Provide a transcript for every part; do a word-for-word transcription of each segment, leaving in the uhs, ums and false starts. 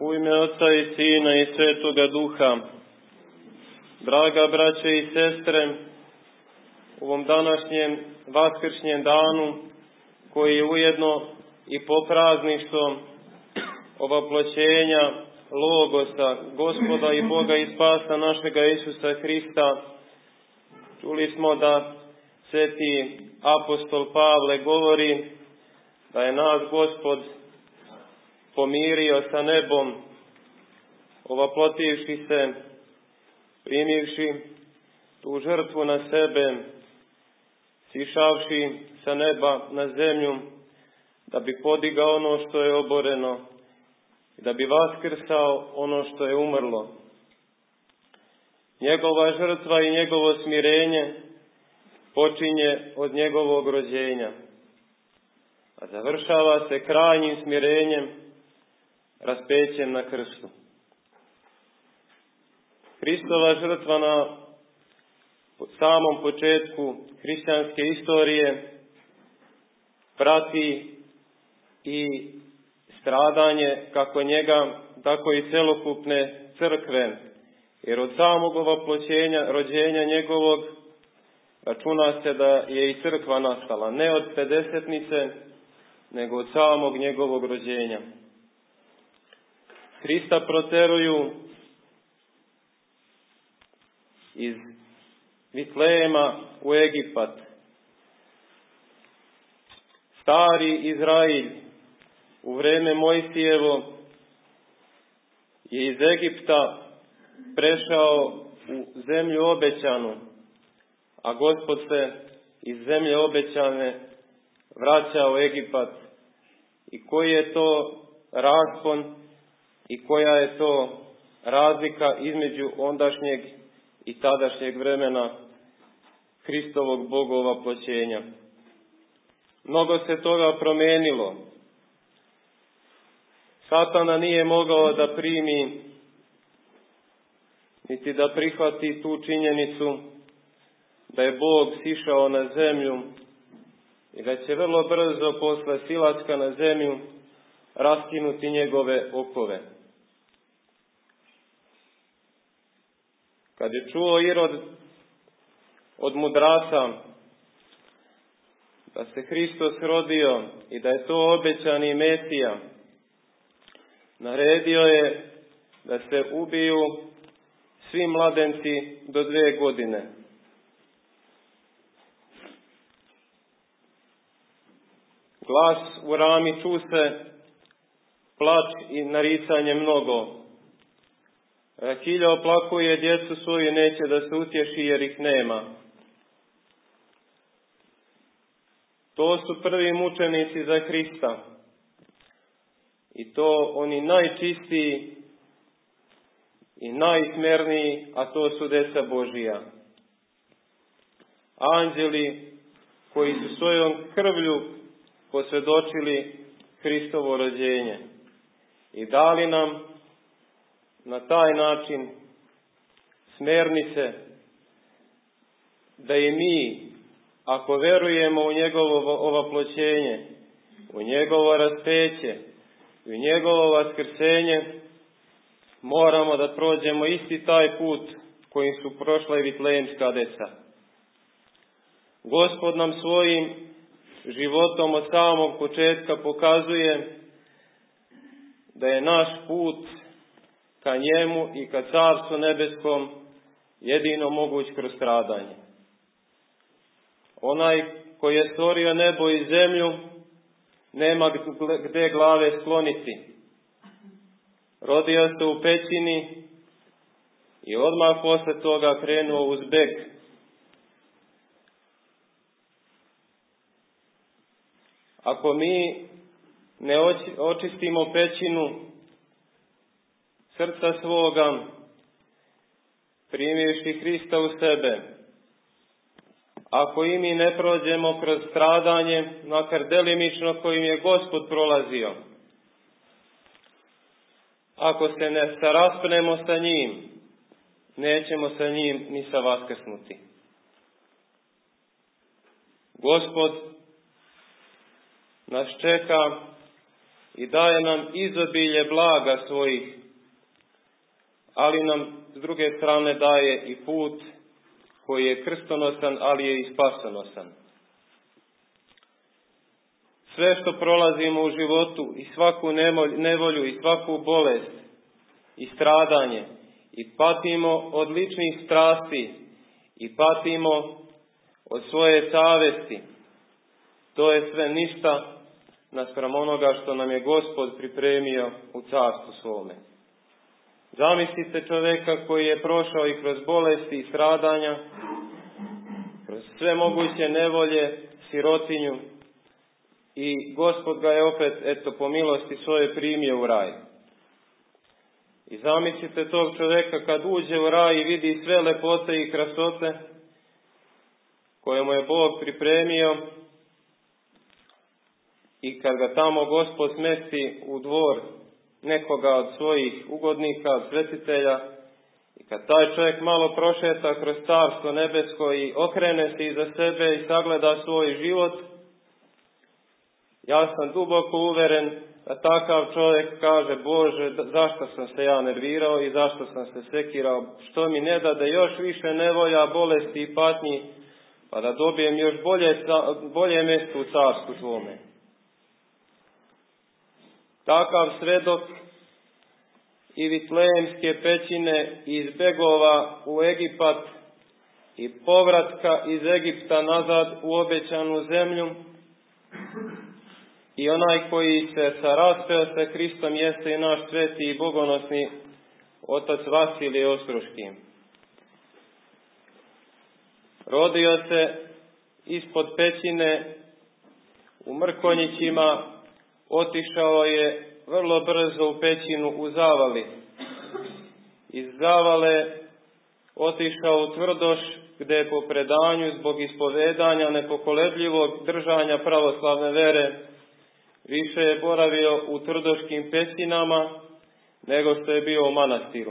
U ime Oca i Sina i Svetoga Duha. Draga braće i sestre, u ovom današnjem vaskršnjem danu, koji je ujedno i poprazništvo ovaploćenja Logosa, Gospoda i Boga i Spasa našega Isusa Hrista, čuli smo da sveti apostol Pavle govori da je nas Gospod pomirio sa nebom, ovaplotivši se, primivši tu žrtvu na sebe, sišavši sa neba na zemlju, da bi podigao ono što je oboreno i da bi vaskrsao ono što je umrlo. Njegova žrtva i njegovo smirenje počinje od njegovog rođenja, a završava se krajnjim smirenjem, raspećem na krstu. Hristova žrtva na samom početku hrišćanske istorije prati i stradanje kako njega, tako i celokupne crkve, jer od samog ovaploćenja, rođenja njegovog, računa se da je i crkva nastala, ne od pedesetnice, nego od samog njegovog rođenja. Hrista proteruju iz Vitlejema u Egipat. Stari Izrail u vreme Mojsijevo je iz Egipta prešao u zemlju obećanu, a Gospod se iz zemlje obećane vraća u Egipat. I koji je to raspon i koja je to razlika između ondašnjeg i tadašnjeg vremena Hristovog bogovaploćenja. Mnogo se toga promenilo. Satana nije mogao da primi niti da prihvati tu činjenicu da je Bog sišao na zemlju i da će vrlo brzo posle silaska na zemlju raskinuti njegove okove. Kad je čuo Irod od mudraca da se Hristos rodio i da je to obećani Mesija, naredio je da se ubiju svi mladenci do dve godine. Glas u rami ču se, plač i naricanje mnogo. Rahilja oplakuje djecu svoju, neće da se utješi jer ih nema. To su prvi mučenici za Hrista. I to oni najčistiji i najsmerniji, a to su deca Božija. Anđeli koji su svojom krvlju posvjedočili Hristovo rođenje i dali nam na taj način smernice da i mi, ako verujemo u njegovo ovaploćenje, u njegovo raspeće i u njegovo vaskrsenje, moramo da prođemo isti taj put kojim su prošla i vitlejemska deca. Gospod nam svojim životom od samog početka pokazuje da je naš put ka njemu i ka Carstvu nebeskom jedino moguć kroz stradanje. Onaj koji je stvorio nebo i zemlju nema gde glave skloniti. Rodio se u pećini i odmah posle toga krenuo uz beg. Ako mi ne očistimo pećinu srca svoga, primivši Hrista u sebe, ako i mi ne prođemo kroz stradanje, makar delimično kojim je Gospod prolazio, ako se ne saraspnemo sa njim, nećemo sa njim ni sa vaskrsnuti. Gospod nas čeka i daje nam izobilje blaga svojih, ali nam s druge strane daje i put koji je krstonosan, ali je i spasonosan. Sve što prolazimo u životu i svaku nevolju i svaku bolest i stradanje i patimo od ličnih strasti i patimo od svoje savesti, to je sve ništa naspram onoga što nam je Gospod pripremio u carstvu svome. Zamislite čovjeka koji je prošao i kroz bolesti i stradanja, kroz sve moguće nevolje, sirotinju, i Gospod ga je opet, eto, po milosti svoje primio u raj. I zamislite tog čovjeka kad uđe u raj i vidi sve lepote i krasote koje mu je Bog pripremio, i kad ga tamo Gospod smesti u dvor nekoga od svojih ugodnika, od svetitelja, i kad taj čovjek malo prošeta kroz carstvo nebesko i okrene se iza sebe i sagleda svoj život, ja sam duboko uveren da takav čovjek kaže: Bože, zašto sam se ja nervirao i zašto sam se sekirao, što mi ne dade još više nevolja, bolesti i patnji, pa da dobijem još bolje, bolje mjesto u carstvu svome. Takav svedok i Vitlejemske pećine i izbegova u Egipat i povratka iz Egipta nazad u obećanu zemlju, i onaj koji se saraspeo sa Hristom jeste i naš sveti i bogonosni otac Vasilije Ostroški. Rodio se ispod pećine u Mrkonjićima, otišao je vrlo brzo u pećinu u Zavali. Iz Zavale otišao u Tvrdoš, gdje je po predanju zbog ispovedanja nepokolebljivog držanja pravoslavne vere više je boravio u tvrdoškim pećinama nego što je bio u manastiru.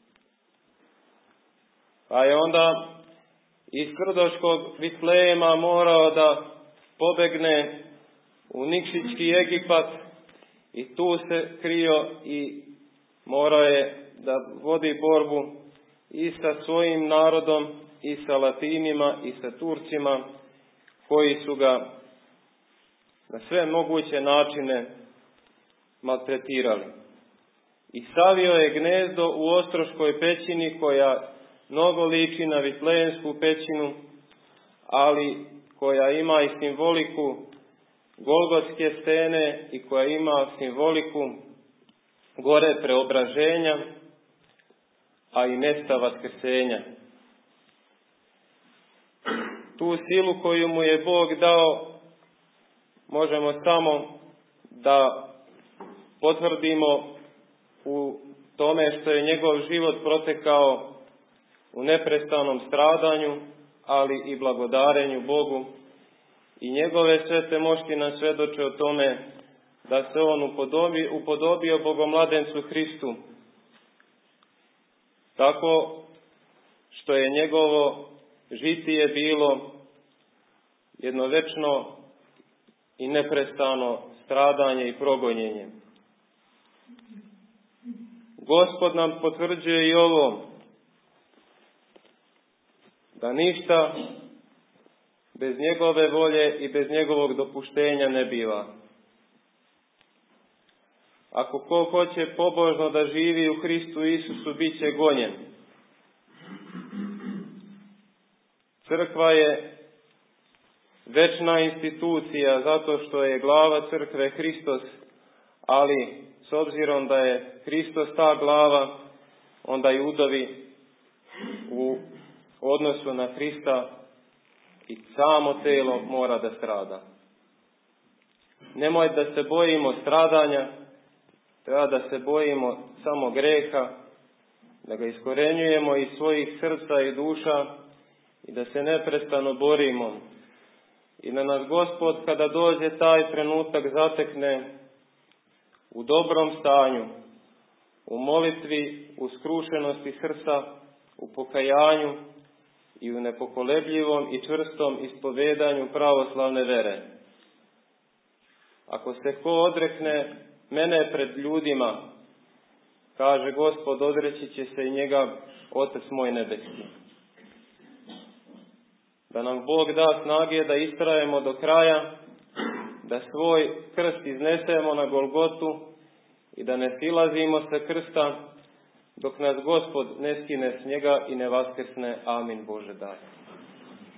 Pa je onda iz tvrdoškog Vitlejema morao da pobegne u Nikšićki Egipat i tu se krio i morao je da vodi borbu i sa svojim narodom i sa Latinima i sa Turcima koji su ga na sve moguće načine maltretirali. I savio je gnezdo u Ostroškoj pećini, koja mnogo liči na Vitlejemsku pećinu, ali koja ima i simboliku Golgotske stene i koja ima simboliku gore preobraženja, a i mjesta vaskrsenja. Tu silu koju mu je Bog dao možemo samo da potvrdimo u tome što je njegov život protekao u neprestanom stradanju, ali i blagodarenju Bogu, i njegove svete mošti nam svjedoče o tome da se on upodobio, upodobio Bogomladencu Hristu, tako što je njegovo žitije bilo jedno večno i neprestano stradanje i progonjenje. Gospod nam potvrđuje i ovo, da ništa bez njegove volje i bez njegovog dopuštenja ne biva. Ako ko hoće pobožno da živi u Hristu Isusu, bit će gonjen. Crkva je večna institucija zato što je glava crkve Hristos, ali s obzirom da je Hristos ta glava, onda i udovi u odnosu na Hrista i samo telo mora da strada. Nemoj da se bojimo stradanja, treba da se bojimo samo greha, da ga iskorenjujemo iz svojih srca i duša i da se neprestano borimo. I da nas Gospod, kada dođe taj trenutak, zatekne u dobrom stanju, u molitvi, u skrušenosti srca, u pokajanju i u nepokolebljivom i čvrstom ispovedanju pravoslavne vere. Ako se ko odrekne mene pred ljudima, kaže Gospod, odreći će se i njega Otac moj nebeski. Da nam Bog da snage da istrajemo do kraja, da svoj krst iznesemo na Golgotu i da ne silazimo sa krsta dok nas Gospod ne skine s njega i ne vaskrsne. Amin Bože daj.